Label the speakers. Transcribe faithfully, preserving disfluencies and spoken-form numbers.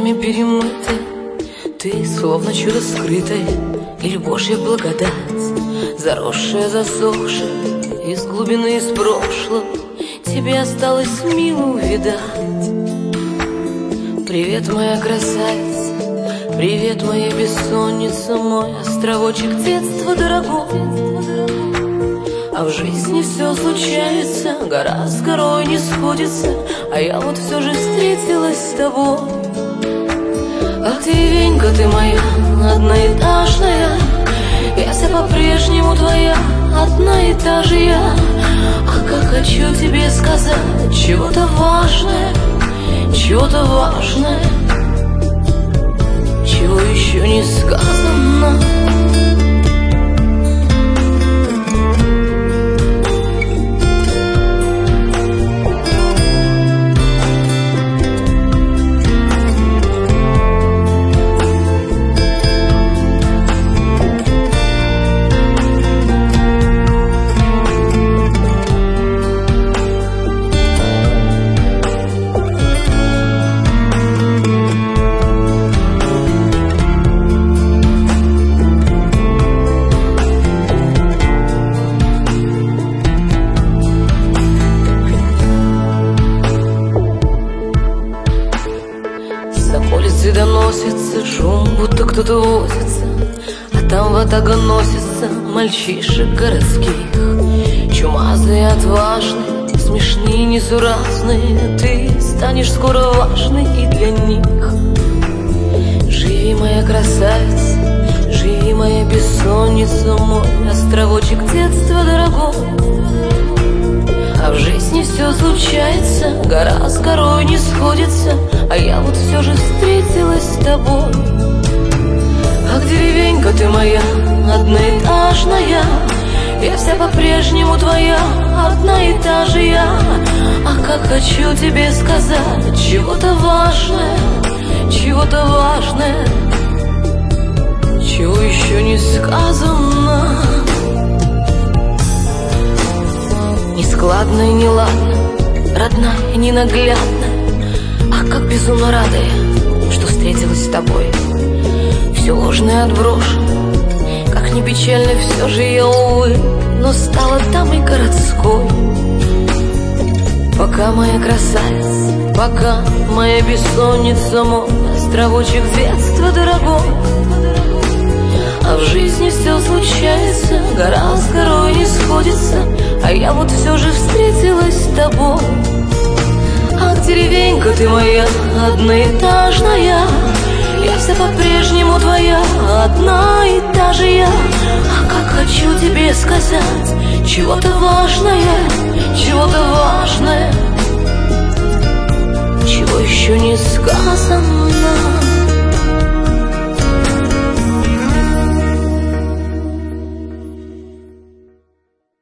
Speaker 1: не перемыты, ты словно чудо скрытое или Божья благодать, заросшая, засохшая из глубины, из прошлого, тебе осталось мило увидать. Привет, моя красавица, привет, моя бессонница, мой островочек детства дорогой. А в жизни все случается, гора с горой не сходится, а я вот все же встретилась с тобой. Ах, деревенька ты моя, одноэтажная, я вся по-прежнему твоя, одна и та же я. Ах, как хочу тебе сказать чего-то важное, чего-то важное, чего еще не сказано. Доносится шум, будто кто-то возится, а там ватага носится мальчишек городских. Чумазые, отважные, смешные, несуразные, ты станешь скоро важной и для них. Живи, моя красавица, живи, моя бессонница, мой островочек детства дорогой. А в жизни все случается, гора с горой не сходится, а я вот все же встретилась с тобой. Ах, деревенька ты моя, одноэтажная, я вся по-прежнему твоя, одна и та же я. Ах, как хочу тебе сказать чего-то важное, чего-то важное, чего еще не сказано. Нескладно и неладно, родная и ненаглядная, ах, как безумно рада я, что встретилась с тобой. Все ложное отброшено, как ни печально, все же я, увы, но стала дамой городской. Пока, моя красавица, пока, моя бессонница, мой островочек детства дорогой. А в жизни все случается, гора с горой не сходится, а я вот все же встретилась с тобой. Ах, деревенька ты моя, одноэтажная, я вся по-прежнему твоя, одна и та же я. Ах, как хочу тебе сказать чего-то важное, чего-то важное, чего еще не сказано.